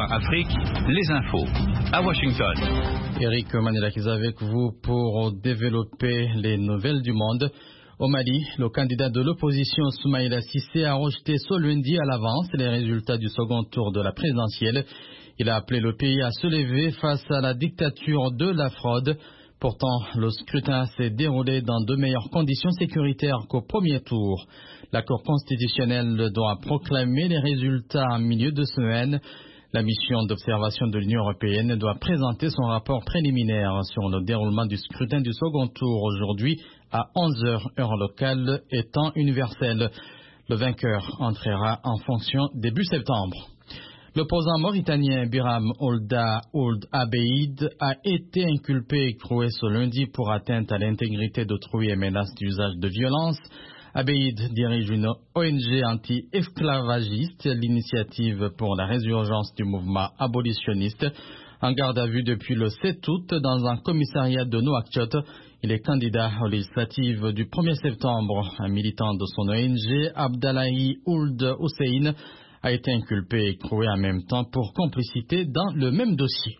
Afrique, les infos. À Washington. Eric Manilakis avec vous pour développer les nouvelles du monde. Au Mali, le candidat de l'opposition Soumaïla Cissé a rejeté ce lundi à l'avance les résultats du second tour de la présidentielle. Il a appelé le pays à se lever face à la dictature de la fraude. Pourtant, le scrutin s'est déroulé dans de meilleures conditions sécuritaires qu'au premier tour. La Cour constitutionnelle doit proclamer les résultats en milieu de semaine. La mission d'observation de l'Union européenne doit présenter son rapport préliminaire sur le déroulement du scrutin du second tour aujourd'hui à 11h heure locale et temps universel. Le vainqueur entrera en fonction début septembre. L'opposant mauritanien Biram Ould Abeid a été inculpé et écroué ce lundi pour atteinte à l'intégrité d'autrui et menace d'usage de violence. Abeid dirige une ONG anti-esclavagiste, l'initiative pour la résurgence du mouvement abolitionniste. En garde à vue depuis le 7 août dans un commissariat de Nouakchott, il est candidat aux législatives du 1er septembre. Un militant de son ONG, Abdallahi Ould Hussein, a été inculpé et écroué en même temps pour complicité dans le même dossier.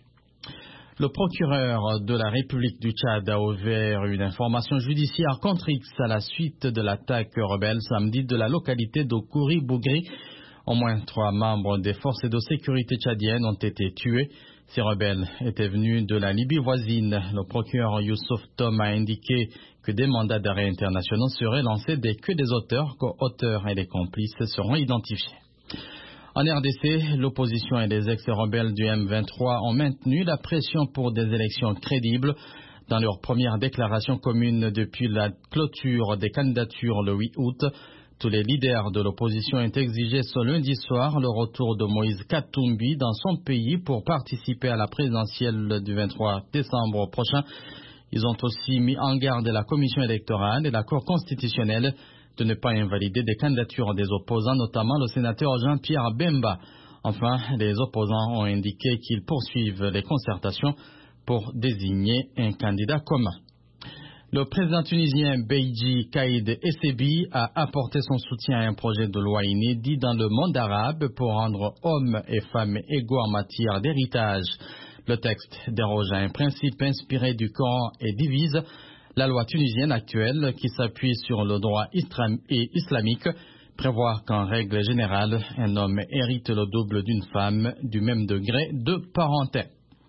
Le procureur de la République du Tchad a ouvert une information judiciaire contre X à la suite de l'attaque rebelle samedi de la localité de Kouri-Bougri. Au moins 3 membres des forces de sécurité tchadiennes ont été tués. Ces rebelles étaient venus de la Libye voisine. Le procureur Youssouf Tom a indiqué que des mandats d'arrêt internationaux seraient lancés dès que des auteurs, co-auteurs et les complices seront identifiés. En RDC, l'opposition et les ex-rebelles du M23 ont maintenu la pression pour des élections crédibles. Dans leur première déclaration commune depuis la clôture des candidatures le 8 août, tous les leaders de l'opposition ont exigé ce lundi soir le retour de Moïse Katumbi dans son pays pour participer à la présidentielle du 23 décembre prochain. Ils ont aussi mis en garde la commission électorale et la Cour constitutionnelle de ne pas invalider des candidatures des opposants, notamment le sénateur Jean-Pierre Bemba. Enfin, les opposants ont indiqué qu'ils poursuivent les concertations pour désigner un candidat commun. Le président tunisien Beidji Caïd Essebsi a apporté son soutien à un projet de loi inédit dans le monde arabe pour rendre hommes et femmes égaux en matière d'héritage. Le texte déroge à un principe inspiré du Coran et divise. La loi tunisienne actuelle, qui s'appuie sur le droit islamique, prévoit qu'en règle générale, un homme hérite le double d'une femme du même degré de parenté.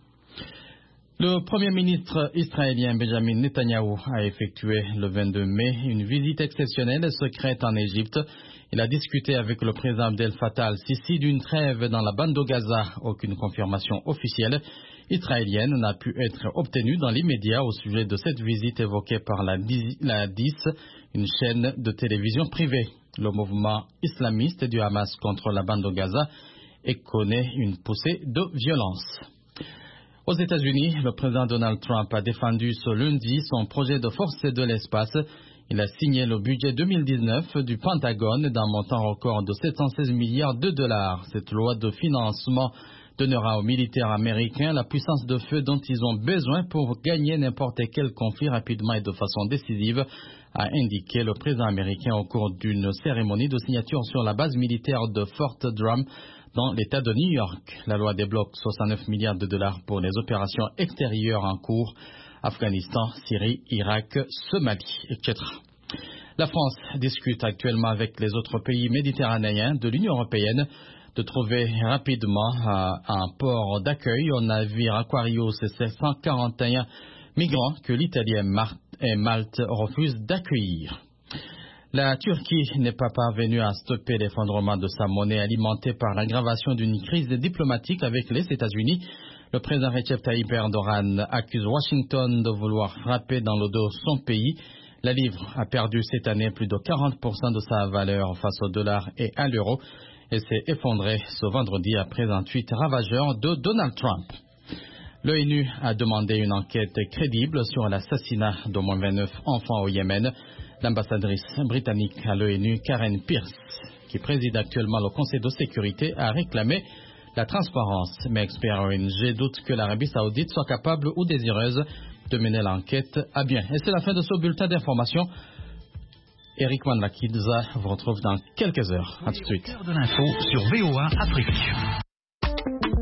Le Premier ministre israélien Benjamin Netanyahou a effectué le 22 mai une visite exceptionnelle et secrète en Égypte. Il a discuté avec le président Abdel Fattah al-Sisi d'une trêve dans la bande de Gaza. Aucune confirmation officielle israélienne n'a pu être obtenue dans l'immédiat au sujet de cette visite évoquée par la DIS, une chaîne de télévision privée. Le mouvement islamiste du Hamas contre la bande de Gaza connaît une poussée de violence. Aux États-Unis, le président Donald Trump a défendu ce lundi son projet de force de l'espace. Il a signé le budget 2019 du Pentagone d'un montant record de 716 milliards de dollars. Cette loi de financement donnera aux militaires américains la puissance de feu dont ils ont besoin pour gagner n'importe quel conflit rapidement et de façon décisive, a indiqué le président américain au cours d'une cérémonie de signature sur la base militaire de Fort Drum dans l'État de New York. La loi débloque 69 milliards de dollars pour les opérations extérieures en cours, Afghanistan, Syrie, Irak, Somalie, etc. La France discute actuellement avec les autres pays méditerranéens de l'Union européenne de trouver rapidement un port d'accueil au navire Aquarius et 741 migrants que l'Italie et Malte refusent d'accueillir. La Turquie n'est pas parvenue à stopper l'effondrement de sa monnaie alimentée par l'aggravation d'une crise diplomatique avec les États-Unis. Le président Recep Tayyip Erdogan accuse Washington de vouloir frapper dans le dos son pays. La livre a perdu cette année plus de 40% de sa valeur face au dollar et à l'euro et s'est effondrée ce vendredi après un tweet ravageur de Donald Trump. L'ONU a demandé une enquête crédible sur l'assassinat d'au moins 29 enfants au Yémen. L'ambassadrice britannique à l'ONU, Karen Pierce, qui préside actuellement le Conseil de sécurité, a réclamé la transparence. Mais experts ONG doutent que l'Arabie saoudite soit capable ou désireuse de mener l'enquête à bien. Et c'est la fin de ce bulletin d'information. Eric Manilakis vous retrouve dans quelques heures. À tout de suite. De l'info sur VOA Afrique.